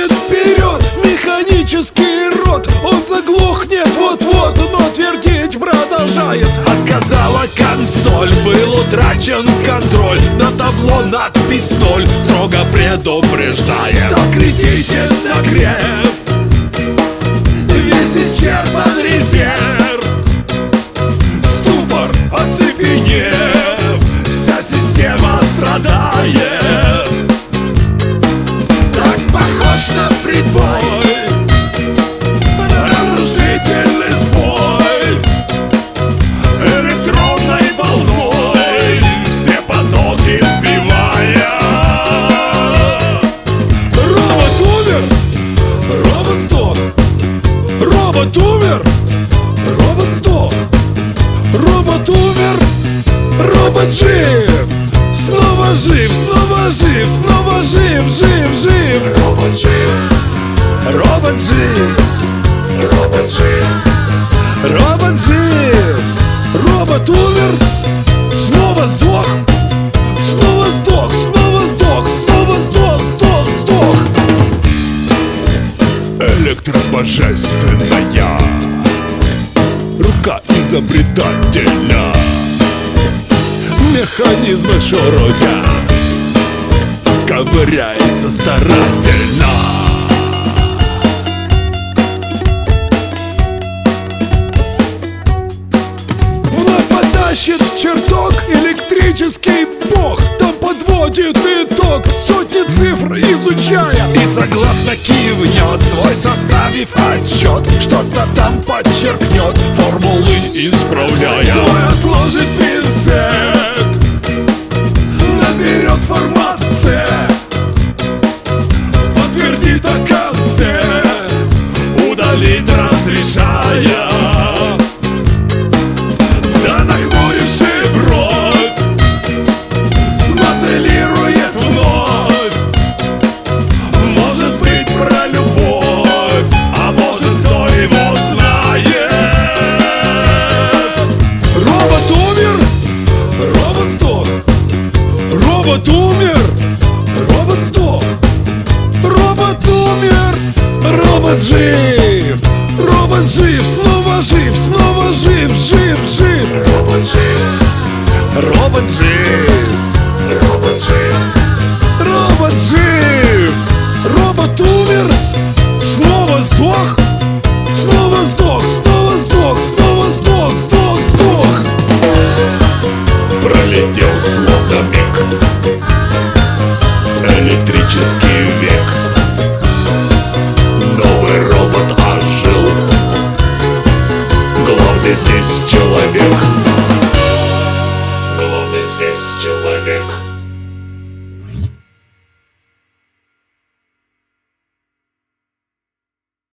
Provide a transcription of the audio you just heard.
летит вперед механический рот. Он заглохнет вот-вот, но твердить продолжает. Отказала консоль, был утрачен контроль. На табло надпись 0 строго предупреждает. Стал критичен нагрев, весь исчерпан резерв. Ступор, оцепенев, вся система страдает. Так похож на прибой, разрушительный сбой. Электронной волной все потоки сбивая. робот умер, робот сдох. Робот умер, робот сдох. Робот умер, робот жив. Снова жив, снова жив, снова жив, жив, жив. Робот жив, Робот жив, робот жив. робот жив. Робот умер, снова сдох. Снова сдох, снова сдох, снова сдох, сдох, сдох. Электробожественная рука изобретателя. Механизмы шурудя ковыряется старательно. Вновь потащит в чертог электрический бог. Там подводит итог, сотни цифр изучая. И согласно кивнет, свой составив отчет. Что-то там подчеркнет, формулы исправляя. Свой отложит пинцет, наберет формат C, Подтвердит о конце, удалить разрешая. Да нахмуривши бровь, смоделирует вновь. Может быть про любовь, а может кто его знает. робот умер, робот сдох. Робот умер, робот сдох. Робот умер, робот жив. Робот жив, снова жив, снова жив, жив, жив. Робот жив, Робот жив, робот жив. робот жив. Робот умер.